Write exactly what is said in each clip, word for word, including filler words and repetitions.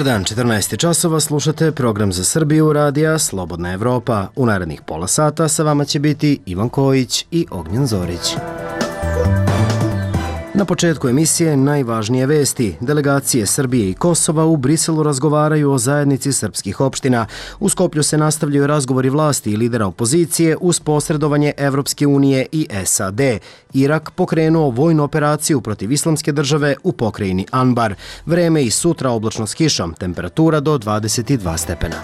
dan, četrnaest časova, slušate program za Srbiju radija Slobodna Evropa. U narednih pola sata sa vama će biti Ivan Kojić i Ognjen Zorić. Na početku emisije najvažnije vesti. Delegacije Srbije i Kosova u Briselu razgovaraju o zajednici srpskih opština. U Skoplju se nastavljaju razgovori vlasti i lidera opozicije uz posredovanje Evropske unije i S A D. Irak pokrenuo vojnu operaciju protiv islamske države u pokrajini Anbar. Vreme i sutra oblačno s kišom, temperatura do dvadeset dva stepena.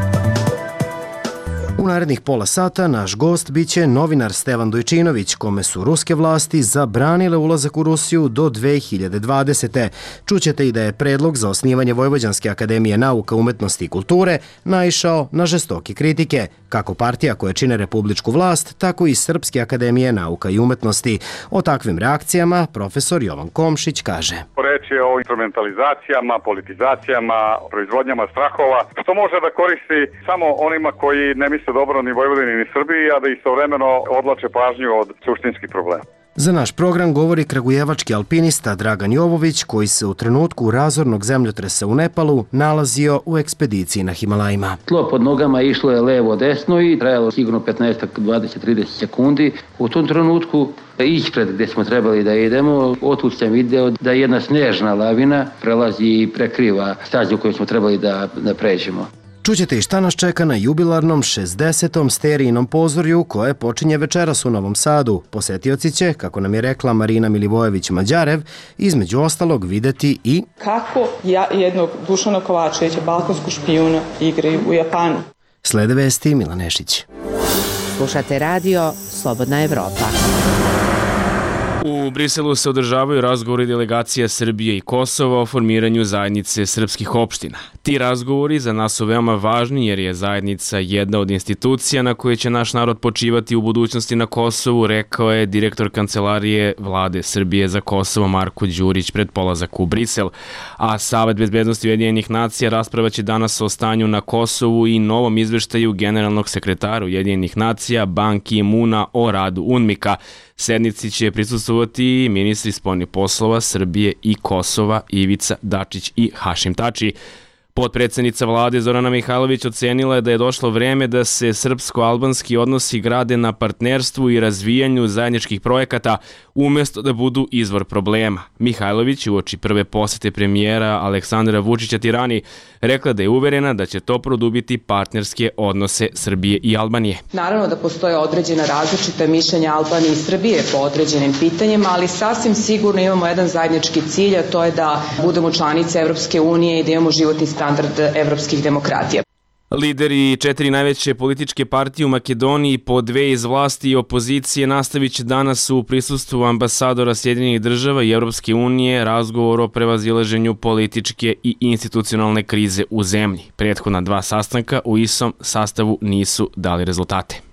U narednih pola sata naš gost biće novinar Stevan Dojčinović, kome su ruske vlasti zabranile ulazak u Rusiju do dve hiljade dvadesete. Čućete i da je predlog za osnivanje Vojvođanske akademije nauka, umetnosti i kulture naišao na žestoke kritike, kako partija koje čine republičku vlast, tako i Srpske akademije nauka i umetnosti. O takvim reakcijama profesor Jovan Komšić kaže: Reč je o instrumentalizacijama, politizacijama, proizvodnjama strahova, što može da koristi samo onima koji ne misle dobro ni Vojvodini ni Srbiji, a da istovremeno odvlače pažnju od suštinskih problema. Za naš program govori kragujevački alpinista Dragan Jovović, koji se u trenutku razornog zemljotresa u Nepalu nalazio u ekspediciji na Himalajima. Tlo pod nogama išlo je levo-desno i trajalo sigurno petnaest, dvadeset, trideset sekundi. U tom trenutku ispred gdje smo trebali da idemo, otud sam video da jedna snežna lavina prelazi i prekriva stazu koju smo trebali da, da pređemo. Čućete i šta nas čeka na jubilarnom šezdesetom sterijnom pozorju koje počinje večeras u Novom Sadu. Posetioci će, kako nam je rekla Marina Milivojević-Mađarev, između ostalog videti i kako ja jednog Dušana Kovačevića, balkanskog špijuna, igraju u Japanu. Slede vesti Milan Nešić. Slušate radio Slobodna Evropa. U Briselu se održavaju razgovori delegacija Srbije i Kosova o formiranju zajednice srpskih opština. Ti razgovori za nas su veoma važni jer je zajednica jedna od institucija na koje će naš narod počivati u budućnosti na Kosovu, rekao je direktor Kancelarije Vlade Srbije za Kosovo Marko Đurić pred polazak u Brisel. A Savet bezbednosti Ujedinjenih nacija raspravaće danas o stanju na Kosovu i novom izveštaju generalnog sekretara Ujedinjenih nacija Ban Ki-muna o radu UNMIK-a. Sednici će prisustvovati ministri spoljnih poslova Srbije i Kosova Ivica Dačić i Hašim Tači. Potpredsednica vlade Zorana Mihajlović ocenila je da je došlo vreme da se srpsko-albanski odnosi grade na partnerstvu i razvijanju zajedničkih projekata umjesto da budu izvor problema. Mihajlović uoči prve posete premijera Aleksandra Vučića Tirani rekla da je uverena da će to produbiti partnerske odnose Srbije i Albanije. Naravno da postoje određena različita mišljenja Albanije i Srbije po određenim pitanjima, ali sasvim sigurno imamo jedan zajednički cilj, a to je da budemo članice Evropske unije i da imamo životni standard evropskih demokratija. Lideri četiri najveće političke partije u Makedoniji, po dve iz vlasti i opozicije, nastavit će danas u prisustvu ambasadora Sjedinjenih država i Evropske unije razgovor o prevazilaženju političke i institucionalne krize u zemlji. Prethodna dva sastanka u istom sastavu nisu dali rezultate.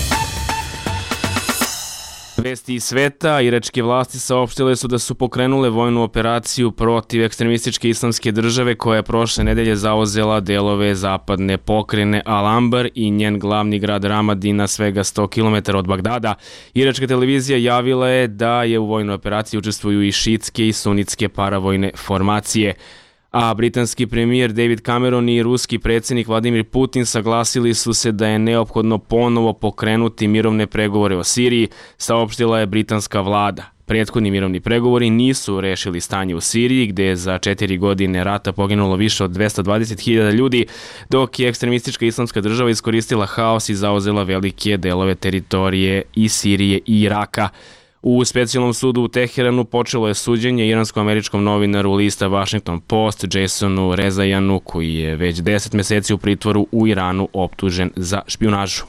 Vesti iz sveta, iračke vlasti saopštile su da su pokrenule vojnu operaciju protiv ekstremističke islamske države koja je prošle nedelje zauzela delove zapadne pokrajine Al-Anbar i njen glavni grad Ramadi na svega sto kilometara od Bagdada. Iračka televizija javila je da je u vojnoj operaciji učestvuju i šiitske i sunitske paravojne formacije. A britanski premijer David Cameron i ruski predsjednik Vladimir Putin saglasili su se da je neophodno ponovo pokrenuti mirovne pregovore o Siriji, saopštila je britanska vlada. Prethodni mirovni pregovori nisu rešili stanje u Siriji, gde je za četiri godine rata poginulo više od dvesta dvadeset hiljada ljudi, dok je ekstremistička islamska država iskoristila haos i zauzela velike delove teritorije i Sirije i Iraka. U specijalnom sudu u Teheranu počelo je suđenje iransko-američkom novinaru lista Washington Post Jasonu Rezajanu, koji je već deset meseci u pritvoru u Iranu optužen za špijunažu.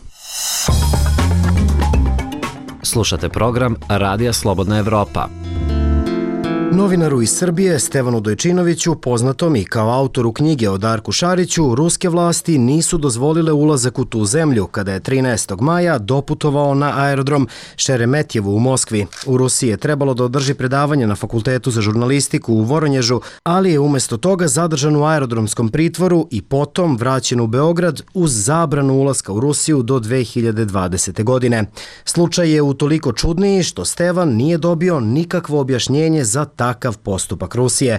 Slušate program Radija Slobodna Evropa. Novinaru iz Srbije Stevanu Dojčinoviću, poznatom i kao autoru knjige o Darku Šariću, ruske vlasti nisu dozvolile ulazak u tu zemlju kada je trinaestog maja doputovao na aerodrom Šeremetjevu u Moskvi. U Rusiji je trebalo da održi predavanje na Fakultetu za žurnalistiku u Voronježu, ali je umjesto toga zadržan u aerodromskom pritvoru i potom vraćen u Beograd uz zabranu ulaska u Rusiju do dve hiljade dvadesete. godine. Slučaj je utoliko čudniji što Stevan nije dobio nikakvo objašnjenje za takav postupak Rusije.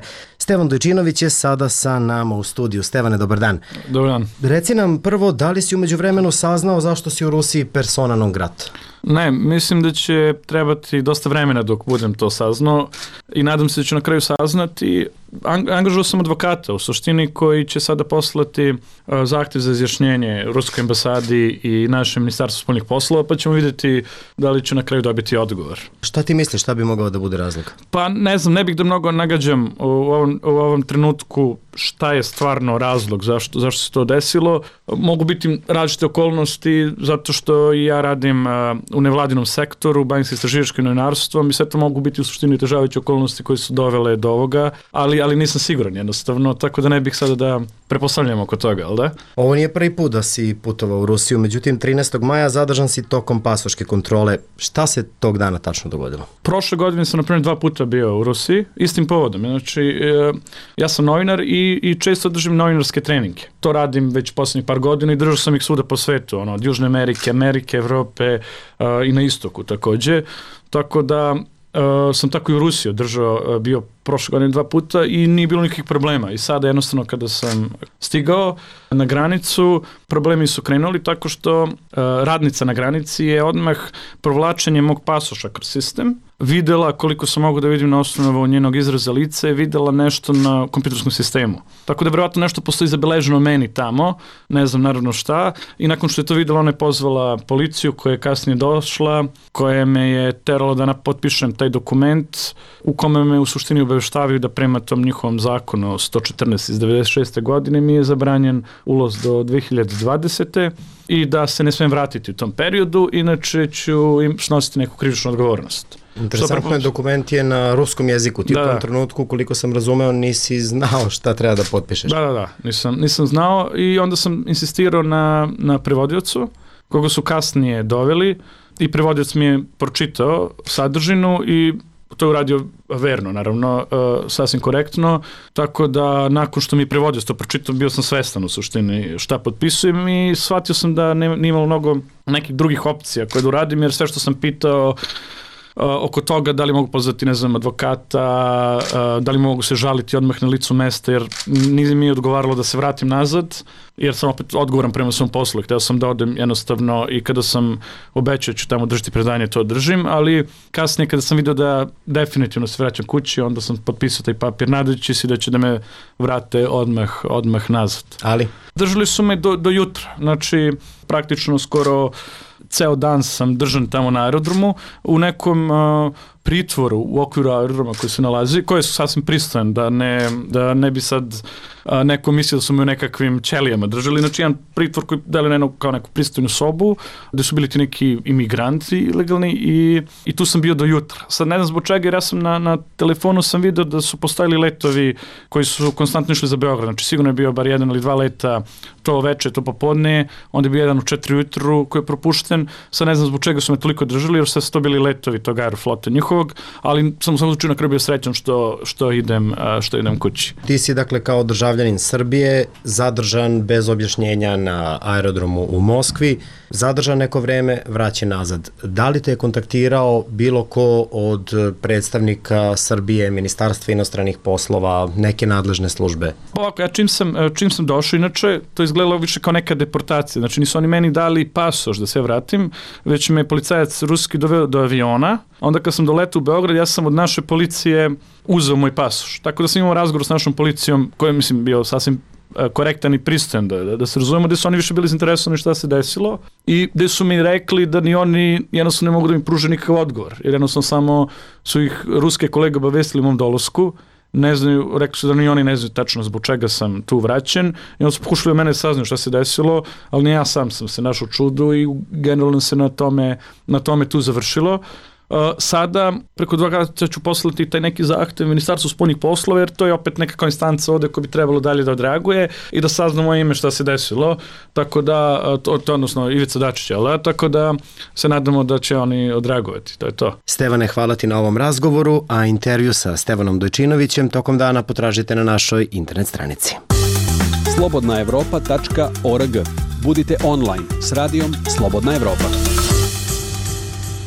Stevan Dojčinović je sada sa nama u studiju. Stevane, dobar dan. Dobar dan. Reci nam prvo, da li si umeđu vremenu saznao zašto si u Rusiji persona non grata? Ne, mislim da će trebati dosta vremena dok budem to saznao i nadam se da ću na kraju saznati. Angažuo sam advokata u suštini koji će sada poslati zahtev za izjašnjenje Ruskoj ambasadi i našem ministarstvu spoljnih poslova, pa ćemo vidjeti da li ću na kraju dobiti odgovor. Šta ti misliš, šta bi mogao da bude razlog? Pa ne znam, ne bih da mnogo nagađam u ovom, u ovom trenutku šta je stvarno razlog, zašto, zašto se to desilo. Mogu biti različite okolnosti zato što i ja radim u nevladinom sektoru, bavim se istraživačkim novinarstvom i sve to mogu biti u suštini otežavajuće okolnosti koje su dovele do ovoga, ali, ali nisam siguran jednostavno, tako da ne bih sada da prepostavljam oko toga, ali da? Ovo nije prvi put da si putovao u Rusiju, međutim trinaestog maja zadržan si tokom pasoške kontrole. Šta se tog dana tačno dogodilo? Prošle godine sam na primjer dva puta bio u Rusiji, istim povodom. Znači, ja sam novinar i, i često držim novinarske treninge. To radim već posljednjih par godina i držao sam ih svuda po svetu, ono, od Južne Amerike, Amerike, Evrope uh, i na istoku takođe. Tako da uh, sam tako i u Rusiji održao, uh, bio prošle godine dva puta i nije bilo nikakvih problema. I sada jednostavno kada sam stigao na granicu, problemi su krenuli tako što uh, radnica na granici je odmah provlačenje mog pasoša kroz sistem videla, koliko sam mogu da vidim na osnovu njenog izraza lice, je videla nešto na kompjuterskom sistemu. Tako da vjerojatno nešto postoji zabeleženo meni tamo, ne znam naravno šta, i nakon što je to videla, ona je pozvala policiju koja je kasnije došla, koja me je terala da potpišem taj dokument u kome me u suštini obaveštavaju da prema tom njihovom zakonu sto četrnaest iz devedeset šeste godine mi je zabranjen ulaz do dve hiljade dvadesete i da se ne smem vratiti u tom periodu, inače ću im snositi neku krivičnu odgovornost. Interesantno je, dokument je na ruskom jeziku. Ti da, u tom trenutku, koliko sam razumeo, nisi znao šta treba da potpišeš. Da, da, da. Nisam, nisam znao i onda sam insistirao na, na prevodiocu, koga su kasnije doveli i prevodioc mi je pročitao sadržinu i to je uradio verno, naravno, uh, sasvim korektno, tako da nakon što mi je prevodio to pročitao, bio sam svestan u suštini šta potpisujem i shvatio sam da ne, nije imalo mnogo nekih drugih opcija koje da uradim, jer sve što sam pitao Uh, oko toga da li mogu pozvati, ne znam, advokata, uh, da li mogu se žaliti odmah na licu mesta, jer nije mi odgovaralo da se vratim nazad, jer sam opet odgovoran prema svom poslu. Hteo sam da odem jednostavno i kada sam obećao ću tamo držati predanje, to držim, ali kasnije kada sam vidio da definitivno se vraćam kući, onda sam potpisao taj papir, nadajući se da će da me vrate odmah, odmah nazad. Ali? Držali su me do, do jutra, znači praktično skoro ceo dan sam držan tamo na aerodromu u nekom uh, pritvoru u okviru aerodroma koji se nalazi, koji su sasvim pristojan, da ne, da ne bi sad uh, neko mislio da su me u nekakvim ćelijama držali. Znači jedan pritvor koji deli na jednu, kao neku pristojnu sobu, gde su bili ti neki imigranti ilegalni i, i tu sam bio do jutra. Sad ne znam zbog čega, jer ja sam na, na telefonu sam vidio da su postojali letovi koji su konstantno išli za Beograd. Znači sigurno je bio bar jedan ili dva leta to veče, to popodne, onda je bio jedan u četiri ujutru koji je propušten. Sad ne znam zbog čega su me toliko držali, jer sve su to bili letovi tog Aeroflota njihovog, ali sam sam učinu na kraju bio srećan što, što, idem, što idem kući. Ti si dakle kao državljanin Srbije zadržan bez objašnjenja na aerodromu u Moskvi, zadržan neko vreme, vraćen nazad. Da li te je kontaktirao bilo ko od predstavnika Srbije, Ministarstva inostranih poslova, neke nadležne službe? Ovako, ja čim sam, čim sam došao, inače, to izgledalo više kao neka deportacija. Znači, nisu oni meni dali pasoš da se vratim, već me policajac ruski doveo do aviona. Onda kad sam doletao u Beograd, ja sam od naše policije uzeo moj pasoš. Tako da sam imao razgovor s našom policijom, koja je, mislim, bio sasvim korektan i pristojan, da, da, da se razumemo, gde su oni više bili zainteresovani šta se desilo i gde su mi rekli da ni oni jednostavno ne mogu da mi pruže nikakav odgovor, jer jednostavno samo su ih ruske kolege obavestili u mom dolasku, ne znaju, rekli su da ni oni ne znaju tačno zbog čega sam tu vraćen i onda su pokušali od mene saznaju šta se desilo, ali ne ja sam sam se našao čudu i generalno se na tome, na tome tu završilo. Uh, sada preko dva kada ću poslati taj neki zahtev Ministarstvu spoljnih poslova, jer to je opet neka instanca ovde koja bi trebalo dalje da odreaguje i da sazna moje ime šta se desilo, tako da, to, to odnosno Ivica Dačić, ali tako da se nadamo da će oni odreagovati, to je to. Stevane, hvala ti na ovom razgovoru, a intervju sa Stevanom Dojčinovićem tokom dana potražite na našoj internet stranici. slobodna evropa tačka org. Budite online s radijom Slobodna Evropa.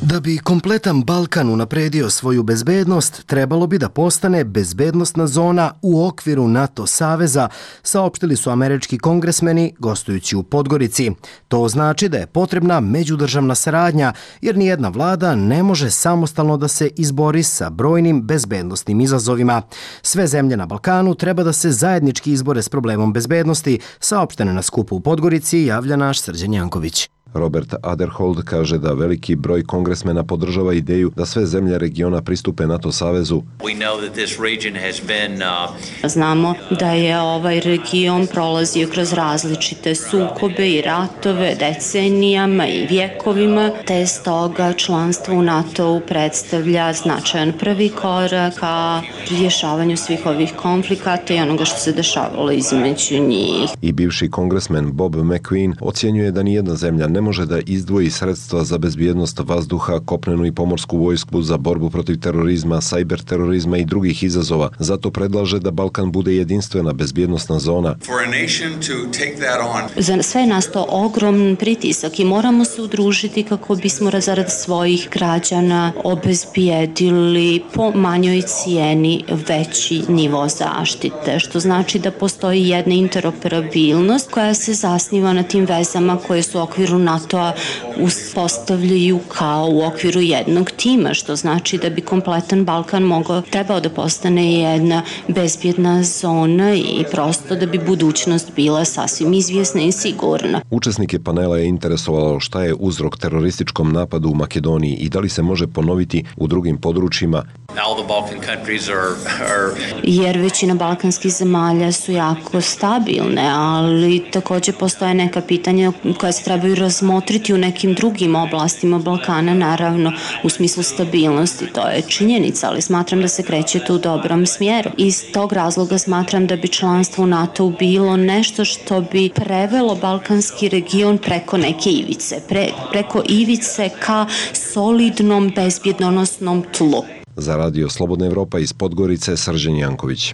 Da bi kompletan Balkan unapredio svoju bezbednost, trebalo bi da postane bezbednosna zona u okviru NATO saveza, saopštili su američki kongresmeni gostujući u Podgorici. To znači da je potrebna međudržavna saradnja, jer nijedna vlada ne može samostalno da se izbori sa brojnim bezbednosnim izazovima. Sve zemlje na Balkanu treba da se zajednički izbore s problemom bezbednosti, saopštene na skupu u Podgorici, javlja naš Srđan Janković. Robert Aderhold kaže da veliki broj kongresmena podržava ideju da sve zemlje regiona pristupe NATO savezu. Znamo da je ovaj region prolazio kroz različite sukobe i ratove decenijama i vjekovima, te stoga članstvo u NATO-u predstavlja značajan prvi korak ka rješavanju svih ovih konflikata i onoga što se dešavalo između njih. I bivši kongresmen Bob McQueen ocjenjuje da nijedna zemlja ne može da izdvoji sredstva za bezbjednost vazduha, kopnenu i pomorsku vojsku za borbu protiv terorizma, sajber terorizma i drugih izazova. Zato predlaže da Balkan bude jedinstvena bezbjednosna zona. Za sve nas to ogroman pritisak i moramo se udružiti kako bismo zarad svojih građana obezbijedili po manjoj cijeni veći nivo zaštite, što znači da postoji jedna interoperabilnost koja se zasniva na tim vezama koje su u okviru NATO-a uspostavljaju kao u okviru jednog tima, što znači da bi kompletan Balkan mogao, trebao da postane jedna bezbjedna zona i prosto da bi budućnost bila sasvim izvjesna i sigurna. Učesnike panela je interesovalo šta je uzrok terorističkom napadu u Makedoniji i da li se može ponoviti u drugim područjima. Jer većina balkanskih zemalja su jako stabilne, ali također postoje neka pitanja koja se trebaju razmotriti u nekim drugim oblastima Balkana, naravno u smislu stabilnosti, to je činjenica, ali smatram da se kreće tu u dobrom smjeru. Iz tog razloga smatram da bi članstvo u NATO bilo nešto što bi prevelo balkanski region preko neke ivice, pre, preko ivice ka solidnom bezbjednosnom tlu. Za Radio Slobodna Evropa iz Podgorice, Srđan Janković.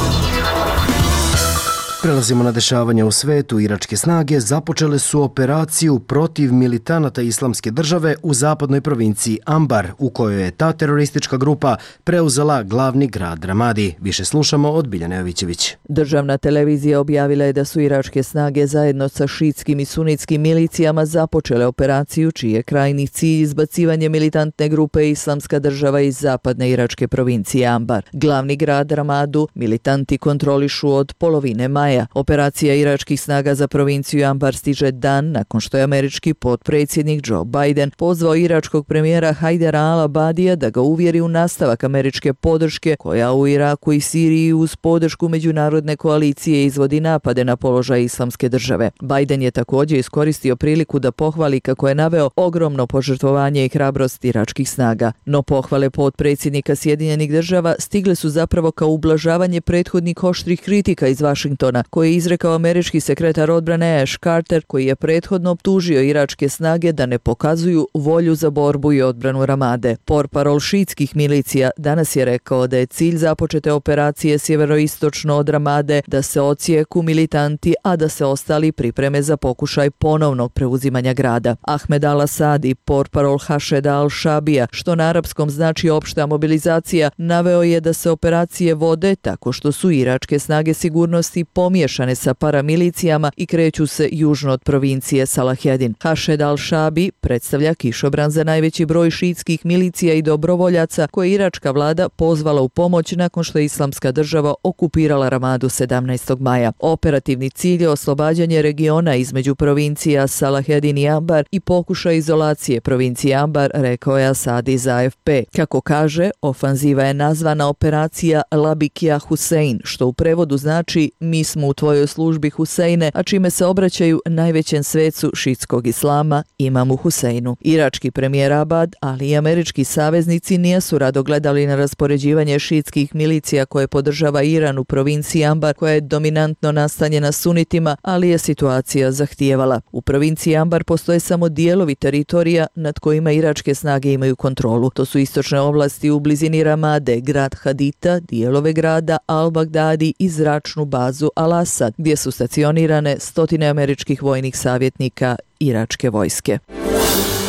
Prelazimo na dešavanja u svetu. Iračke snage započele su operaciju protiv militanata Islamske države u zapadnoj provinciji Ambar, u kojoj je ta teroristička grupa preuzela glavni grad Ramadi. Više slušamo od Biljane Jovićević. Državna televizija objavila je da su iračke snage zajedno sa šiitskim i sunitskim milicijama započele operaciju čiji je krajnji cilj izbacivanje militantne grupe Islamska država iz zapadne iračke provincije Ambar. Glavni grad Ramadu militanti kontrolišu od polovine maja. Operacija iračkih snaga za provinciju Ambar stiže dan nakon što je američki potpredsjednik Joe Biden pozvao iračkog premijera Hajdara al-Abadija da ga uvjeri u nastavak američke podrške koja u Iraku i Siriji uz podršku međunarodne koalicije izvodi napade na položaj Islamske države. Biden je također iskoristio priliku da pohvali kako je naveo ogromno požrtvovanje i hrabrost iračkih snaga. No pohvale potpredsjednika Sjedinjenih država stigle su zapravo kao ublažavanje prethodnih oštrih kritika iz Vašingtona, koji je izrekao američki sekretar odbrane Ash Carter, koji je prethodno optužio iračke snage da ne pokazuju volju za borbu i odbranu Ramade. Portparol šiitskih milicija danas je rekao da je cilj započete operacije sjeveroistočno od Ramade da se ocijeku militanti, a da se ostali pripreme za pokušaj ponovnog preuzimanja grada. Ahmed al-Asadi, portparol Hašeda al-Šabija, što na arapskom znači opšta mobilizacija, naveo je da se operacije vode tako što su iračke snage sigurnosti pomiješane sa paramilicijama i kreću se južno od provincije Salahedin. Hašed al-Šabi predstavlja kišobran za najveći broj šiitskih milicija i dobrovoljaca koje iračka vlada pozvala u pomoć nakon što je Islamska država okupirala Ramadu sedamnaestog maja. Operativni cilj je oslobađanje regiona između provincija Salahedin i Ambar i pokušaj izolacije provincije Ambar, rekao je Asadi za A F P. Kako kaže, ofanziva je nazvana operacija Labikija Husein, što u prevodu znači mi smo u tvojoj službi Huseine, a čime se obraćaju najvećem svecu šiitskog islama, imamu Huseinu. Irački premijer Abad, ali i američki saveznici nisu rado gledali na raspoređivanje šiitskih milicija koje podržava Iran u provinciji Ambar, koja je dominantno nastanjena sunitima, ali je situacija zahtijevala. U provinciji Ambar postoje samo dijelovi teritorija nad kojima iračke snage imaju kontrolu. To su istočne oblasti u blizini Ramade, grad Hadita, dijelove grada Al-Baghdadi i zračnu bazu Al-Asad, gdje su stacionirane stotine američkih vojnih savjetnika iračke vojske.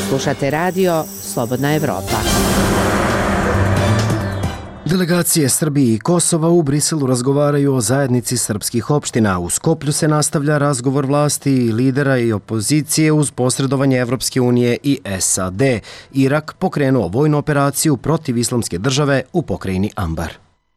Slušate radio Slobodna Evropa. Delegacije Srbije i Kosova u Briselu razgovaraju o zajednici srpskih opština. U Skoplju se nastavlja razgovor vlasti, lidera i opozicije uz posredovanje Evropske unije i S A D. Irak pokrenuo vojnu operaciju protiv islamske države u pokrajini Ambar.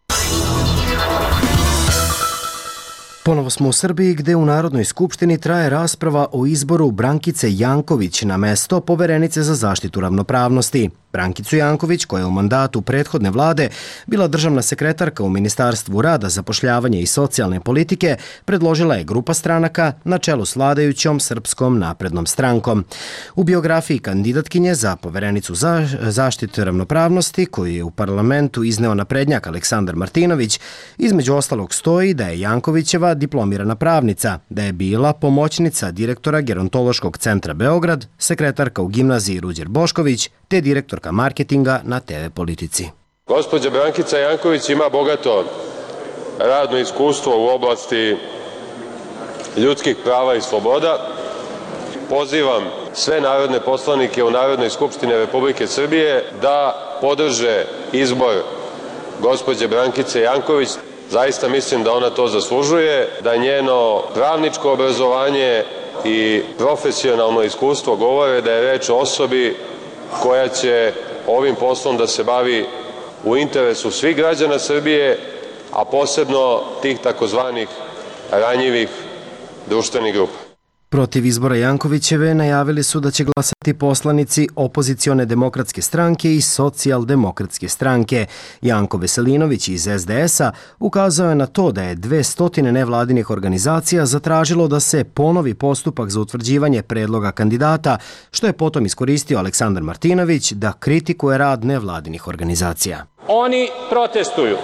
Ponovo smo u Srbiji gde u Narodnoj skupštini traje rasprava o izboru Brankice Janković na mesto poverenice za zaštitu ravnopravnosti. Brankicu Janković, koja je u mandatu prethodne vlade bila državna sekretarka u Ministarstvu rada, zapošljavanja i socijalne politike, predložila je grupa stranaka na čelu s vladajućom Srpskom naprednom strankom. U biografiji kandidatkinje za poverenicu za zaštitu ravnopravnosti, koju je u parlamentu izneo naprednjak Aleksandar Martinović, između ostalog stoji da je Jankovićeva diplomirana pravnica, da je bila pomoćnica direktora Gerontološkog centra Beograd, sekretarka u gimnaziji Ruđer Bošković, te direktorka marketinga na te ve Politici. Gospođa Brankica Janković ima bogato radno iskustvo u oblasti ljudskih prava i sloboda. Pozivam sve narodne poslanike u Narodnoj skupštini Republike Srbije da podrže izbor gospođe Brankice Janković. Zaista mislim da ona to zaslužuje, da njeno pravničko obrazovanje i profesionalno iskustvo govore da je reč o osobi koja će ovim poslom da se bavi u interesu svih građana Srbije, a posebno tih takozvanih ranjivih društvenih grupa. Protiv izbora Jankovićeve najavili su da će glasati poslanici opozicione demokratske stranke i socijaldemokratske stranke. Janko Veselinović iz es de es a ukazao je na to da je dvesta nevladinih organizacija zatražilo da se ponovi postupak za utvrđivanje predloga kandidata, što je potom iskoristio Aleksandar Martinović da kritikuje rad nevladinih organizacija. Oni protestuju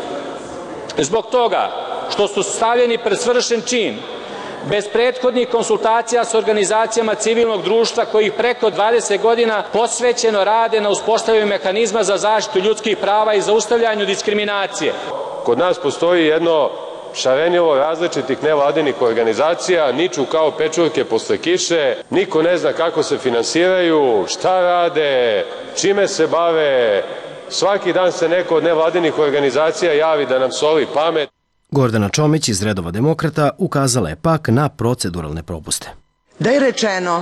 zbog toga što su stavljeni pred svršen čin, bez prethodnih konsultacija s organizacijama civilnog društva koji preko dvadeset godina posvećeno rade na uspostavljanju mehanizma za zaštitu ljudskih prava i zaustavljanju diskriminacije. Kod nas postoji jedno šarenilo različitih nevladinih organizacija, niču kao pečurke posle kiše, niko ne zna kako se finansiraju, šta rade, čime se bave. Svaki dan se neko od nevladinih organizacija javi da nam soli pamet. Gordana Čomić iz redova demokrata ukazala je pak na proceduralne propuste. Da je rečeno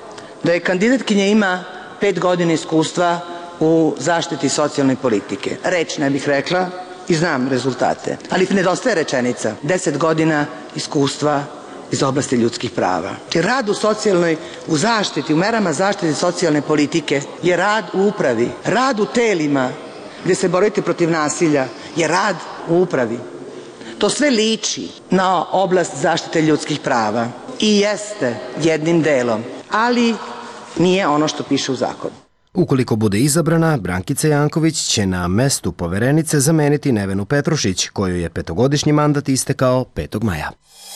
da je kandidatkinja ima pet godina iskustva u zaštiti socijalne politike. Reč ne bih rekla i znam rezultate, ali nedostaje rečenica. Deset godina iskustva iz oblasti ljudskih prava. Rad u socijalnoj, u zaštiti, u merama zaštite socijalne politike je rad u upravi. Rad u telima gde se borite protiv nasilja je rad u upravi. To sve liči na oblast zaštite ljudskih prava i jeste jednim delom, ali nije ono što piše u zakonu. Ukoliko bude izabrana, Brankica Janković će na mestu poverenice zameniti Nevenu Petrušić, kojoj je petogodišnji mandat istekao petog maja.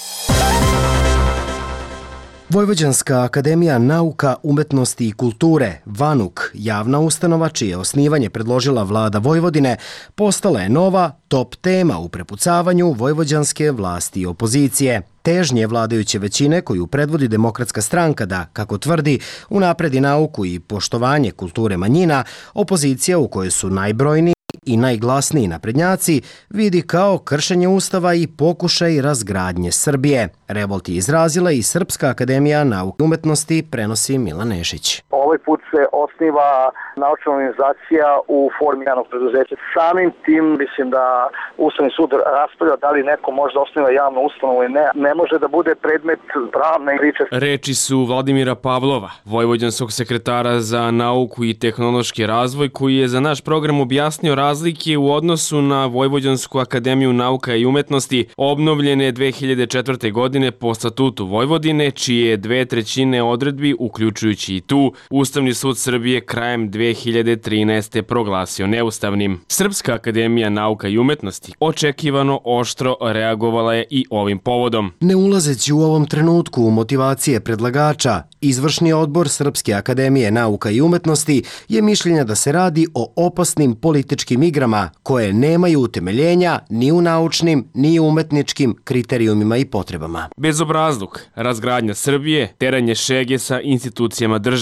Vojvođanska akademija nauka, umetnosti i kulture, VANUK, javna ustanova čije osnivanje predložila vlada Vojvodine, postala je nova top tema u prepucavanju vojvođanske vlasti i opozicije. Težnje vladajuće većine koju predvodi Demokratska stranka da, kako tvrdi, unapredi nauku i poštovanje kulture manjina, opozicija u kojoj su najbrojniji i najglasniji naprednjaci vidi kao kršenje ustava i pokušaj razgradnje Srbije. Revolt je izrazila i Srpska akademija nauke i umetnosti, prenosi Milan Nešić. Ovaj put se osniva naučna organizacija u formi javnog preduzeća. Samim tim mislim da Ustavni sud raspravlja da li neko može da osniva javnu ustanovu ili ne. Ne može da bude predmet pravne priče. Reči su Vladimira Pavlova, vojvođanskog sekretara za nauku i tehnološki razvoj, koji je za naš program objasnio razlike u odnosu na Vojvođansku akademiju nauka i umetnosti, obnovljene dve hiljade četvrte. godine po statutu Vojvodine, čije je dve trećine odredbi, uključujući i tu, Ustavni sud Srbije krajem dve hiljade trinaeste. proglasio neustavnim. Srpska akademija nauka i umetnosti očekivano oštro reagovala je i ovim povodom. Ne ulazeći u ovom trenutku u motivacije predlagača, Izvršni odbor Srpske akademije nauka i umetnosti je mišljenja da se radi o opasnim političkim igrama koje nemaju utemeljenja ni u naučnim, ni u umetničkim kriterijumima i potrebama. Bezobrazluk, razgradnja Srbije, teranje šege sa institucijama države,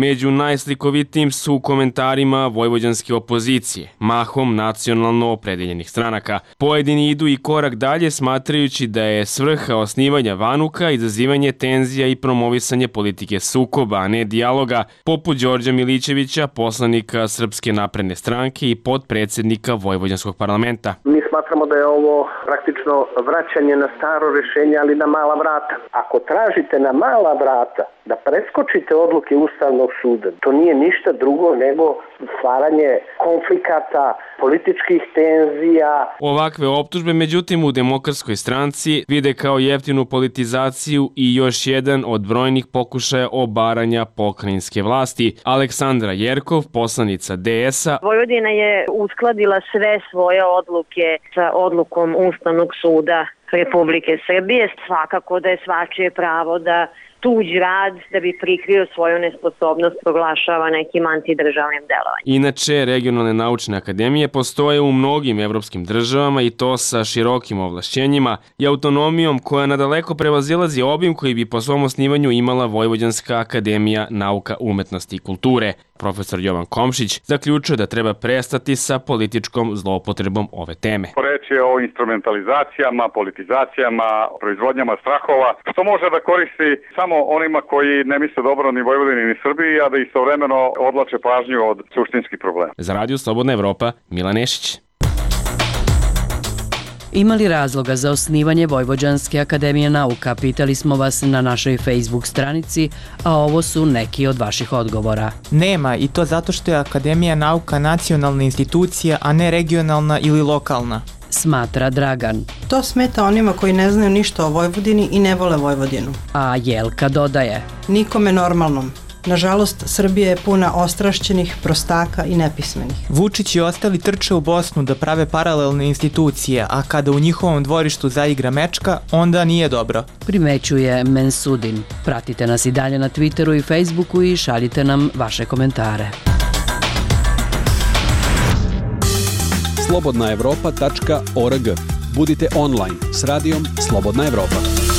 Među najslikovitijim su komentarima vojvođanske opozicije, mahom nacionalno opredeljenih stranaka. Pojedini idu i korak dalje smatrajući da je svrha osnivanja vanuka izazivanje tenzija i promovisanje politike sukoba, a ne dijaloga, poput Đorđa Milićevića, poslanika Srpske napredne stranke i potpredsednika Vojvođanskog parlamenta. Mi smatramo da je ovo praktično vraćanje na staro rešenje, ali na mala vrata. Ako tražite na mala vrata da preskočite odluke Ustavnog suda, to nije ništa drugo nego stvaranje konflikata, političkih tenzija. Ovakve optužbe, međutim, u Demokratskoj stranci vide kao jeftinu politizaciju i još jedan od brojnih pokušaja obaranja pokrajinske vlasti. Aleksandra Jerkov, poslanica D S-a. Vojvodina je uskladila sve svoje odluke sa odlukom Ustavnog suda Republike Srbije. Svakako da je svačije pravo da tuđ rad da bi prikrio svoju nesposobnost proglašava nekim antidržavnim delovanjem. Inače, regionalne naučne akademije postoje u mnogim evropskim državama i to sa širokim ovlašćenjima i autonomijom koja nadaleko prevazilazi obim koji bi po svom osnivanju imala Vojvođanska akademija nauka, umetnosti i kulture. Profesor Jovan Komšić zaključuje da treba prestati sa političkom zloupotrebom ove teme. Reč je o instrumentalizacijama, politizacijama, proizvodnjama strahova, što može da koristi samo onima koji ne misle dobro ni Vojvodini ni Srbiji, a da istovremeno odlače pažnju od suštinskih problema. Za Radio Slobodna Evropa, Milan Nešić. Ima li razloga za osnivanje Vojvođanske akademije nauka? Pitali smo vas na našoj Facebook stranici, a ovo su neki od vaših odgovora. Nema, i to zato što je Akademija nauka nacionalna institucija, a ne regionalna ili lokalna. Smatra Dragan. To smeta onima koji ne znaju ništa o Vojvodini i ne vole Vojvodinu. A Jelka dodaje. Nikome normalnom. Nažalost, Srbija je puna ostrašćenih, prostaka i nepismenih. Vučić i ostali trče u Bosnu da prave paralelne institucije, a kada u njihovom dvorištu zaigra mečka, onda nije dobro. Primećuje Mensudin. Pratite nas i dalje na Twitteru i Facebooku i šaljite nam vaše komentare. slobodna evropa tačka org. Budite online s radijom Slobodna Evropa.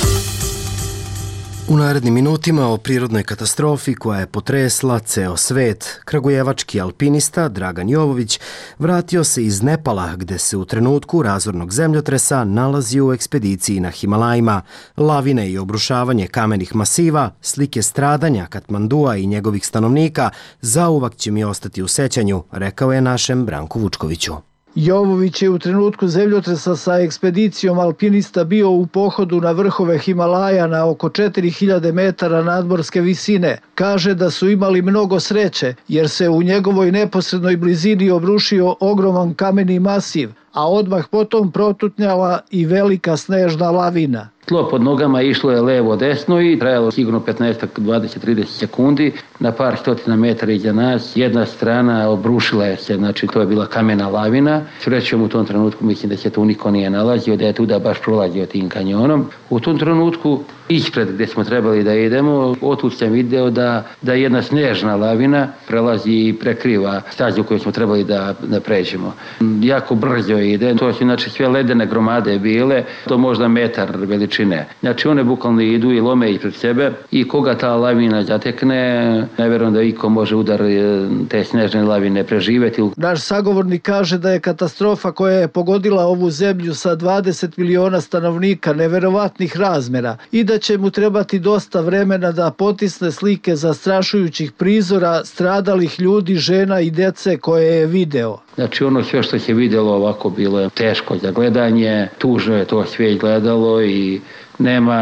U narednim minutima o prirodnoj katastrofi koja je potresla ceo svet, kragujevački alpinista Dragan Jovović vratio se iz Nepala gde se u trenutku razornog zemljotresa nalazi u ekspediciji na Himalajima. Lavine i obrušavanje kamenih masiva, slike stradanja Katmandua i njegovih stanovnika zauvak će mi ostati u sećanju, rekao je našem Branku Vučkoviću. Jovović je u trenutku zemljotresa sa ekspedicijom alpinista bio u pohodu na vrhove Himalaja na oko četiri hiljade metara nadmorske visine. Kaže da su imali mnogo sreće jer se u njegovoj neposrednoj blizini obrušio ogroman kameni masiv, a odmah potom protutnjala i velika snežna lavina. Tlo pod nogama išlo je levo-desno i trajalo sigurno petnaest, dvadeset, trideset sekundi. Na par stotina metara iza nas jedna strana obrušila je se, znači to je bila kamena lavina. Srećom u tom trenutku mislim da se tu niko nije nalazio, da je tuda baš prolazio tim kanjonom. U tom trenutku ispred gdje smo trebali da idemo, otud sam video da, da jedna snežna lavina prelazi i prekriva stazu koju smo trebali da, da pređemo. Jako brzo ide, to su znači sve ledene gromade bile, to možda metar veličine. Znači one bukvalno idu i lome ispred sebe i koga ta lavina zatekne, ne vjerujem da iko može udar te snežne lavine preživeti. Naš sagovornik kaže da je katastrofa koja je pogodila ovu zemlju sa dvadeset miliona stanovnika neverovatnih razmera i da će mu trebati dosta vremena da potisne slike zastrašujućih prizora stradalih ljudi, žena i dece koje je video. Znači ono sve što se vidjelo ovako bilo je teško za gledanje, tužno je to sve gledalo i nema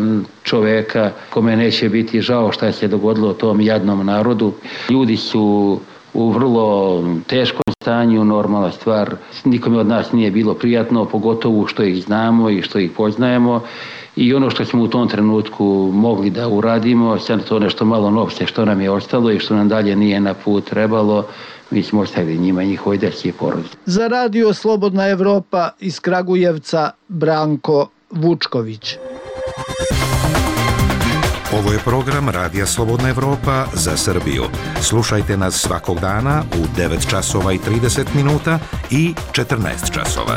čoveka kome neće biti žao šta se dogodilo tom jadnom narodu. Ljudi su u vrlo teškom stanju, normalna stvar. Nikome od nas nije bilo prijatno, pogotovo što ih znamo i što ih poznajemo. I ono što smo u tom trenutku mogli da uradimo, sad to nešto malo novce što nam je ostalo i što nam dalje nije na put trebalo, mi smo ostavili njima njihove deci i porodice. Za Radio Slobodna Evropa iz Kragujevca, Branko Vučković. Ovo je program Radija Slobodna Evropa za Srbiju. Slušajte nas svakog dana u devet časova i trideset minuta i četrnaest časova.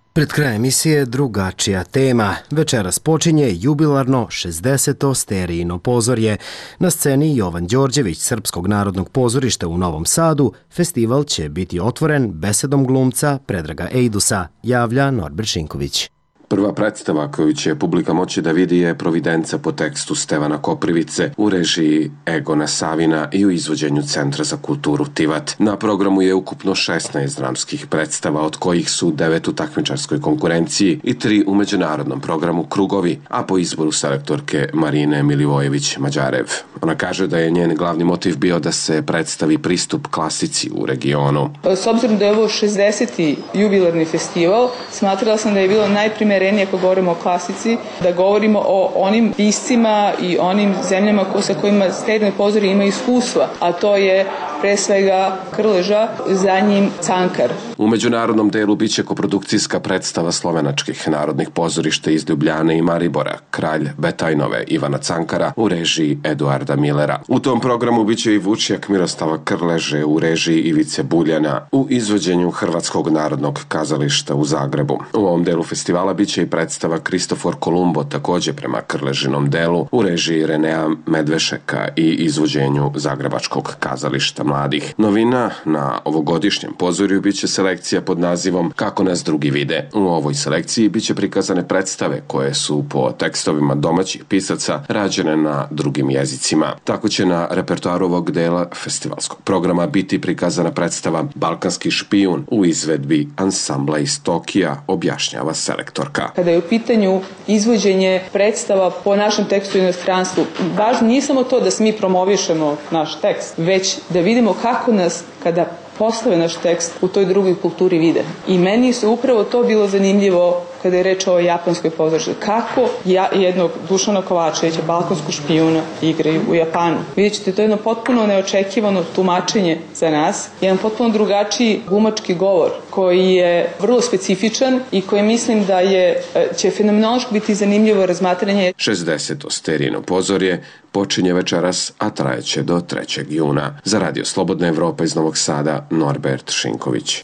Pred krajem emisije drugačija tema. Večeras počinje jubilarno šezdeseto Sterijino pozorje. Na sceni Jovan Đorđević Srpskog narodnog pozorišta u Novom Sadu. Festival će biti otvoren besedom glumca Predraga Ejdusa, javlja Norbert Šinković. Prva predstava koju će publika moći da vidi je Providenca po tekstu Stevana Koprivice u režiji Egona Savina i u izvođenju Centra za kulturu Tivat. Na programu je ukupno šesnaest dramskih predstava, od kojih su devet u takmičarskoj konkurenciji i tri u međunarodnom programu Krugovi, a po izboru selektorke Marine Milivojević-Mađarev. Ona kaže da je njen glavni motiv bio da se predstavi pristup klasici u regionu. S obzirom da je ovo šezdeseti jubilarni festival, smatrala sam da je bilo najprimerenije ako govorimo o klasici, da govorimo o onim piscima i onim zemljama sa kojima Sterijino pozorje ima iskustva, a to je pre svega Krleža, za njim Cankar. U međunarodnom delu biće koprodukcijska predstava slovenačkih narodnih pozorišta iz Ljubljane i Maribora, Kralj Betajnove Ivana Cankara u režiji Eduarda Millera. U tom programu biće i Vučjak Miroslava Krleže u režiji Ivice Buljana u izvođenju Hrvatskog narodnog kazališta u Zagrebu. U ovom delu festivala biće i predstava Kristofor Kolumbo, takođe prema Krležinom delu u režiji Renea Medvešeka i izvođenju Zagrebačkog kazališta mladih. Novina na ovogodišnjem pozorju biće selekcija pod nazivom Kako nas drugi vide. U ovoj selekciji biće prikazane predstave koje su po tekstovima domaćih pisaca rađene na drugim jezicima. Tako će na repertoaru ovog dela festivalskog programa biti prikazana predstava Balkanski špijun u izvedbi ansambla iz Tokija, objašnjava selektorka. Kada je u pitanju izvođenje predstava po našem tekstu u inostranstvu, važno nije samo to da mi promovišemo naš tekst, već da vidimo kako nas, kada postave naš tekst, u toj drugoj kulturi vide. I meni su upravo to bilo zanimljivo kada je reč o japanskoj pozorištu. Kako ja, jednog Dušana Kovačevića, balkanskog špijuna, igraju u Japanu. Vidjet ćete, to je jedno potpuno neočekivano tumačenje za nas. Jedan potpuno drugačiji glumački govor koji je vrlo specifičan i koji mislim da je, će fenomenološki biti zanimljivo razmatranje. šezdeseto Sterijino pozorje počinje večeras, a trajeće do trećeg juna. Za Radio Slobodna Evropa iz Novog Sada, Norbert Šinković.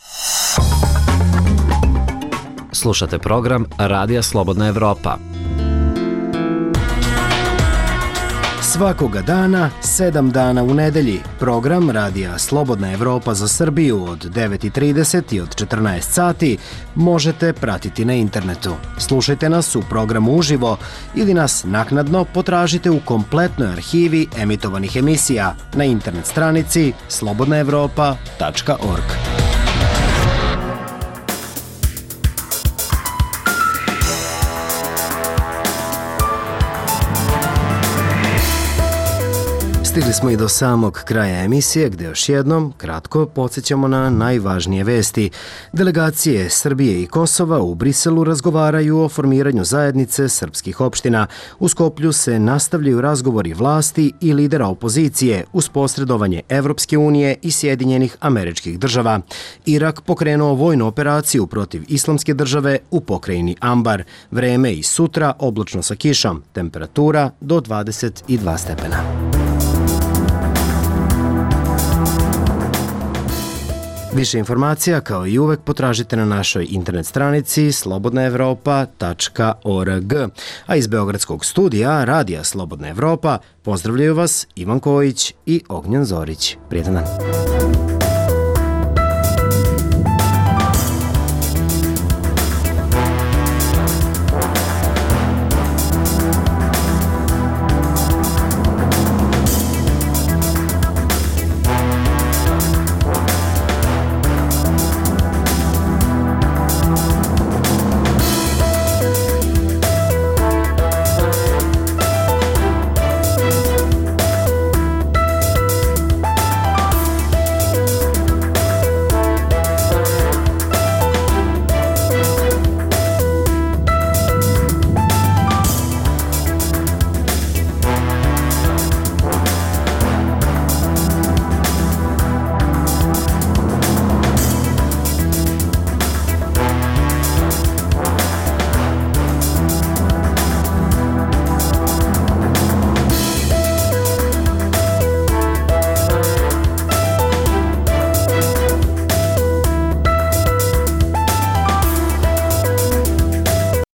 Slušate program Radija Slobodna Evropa. Svakoga dana, sedam dana u nedelji, program Radija Slobodna Evropa za Srbiju od devet i trideset i od četrnaest sati možete pratiti na internetu. Slušajte nas u programu uživo ili nas naknadno potražite u kompletnoj arhivi emitovanih emisija na internet stranici slobodna evropa tačka org. Stigli smo i do samog kraja emisije gde još jednom kratko podsjećamo na najvažnije vesti. Delegacije Srbije i Kosova u Briselu razgovaraju o formiranju zajednice srpskih opština. U Skoplju se nastavljaju razgovori vlasti i lidera opozicije uz posredovanje Evropske unije i Sjedinjenih Američkih Država. Irak pokrenuo vojnu operaciju protiv Islamske države u pokrajini Ambar. Vreme i sutra oblačno sa kišom, temperatura do dvadeset dva stepena. Više informacija, kao i uvek, potražite na našoj internet stranici slobodna evropa tačka org. A iz Beogradskog studija Radija Slobodna Evropa pozdravljaju vas Ivan Kojić i Ognjen Zorić. Prijetan dan.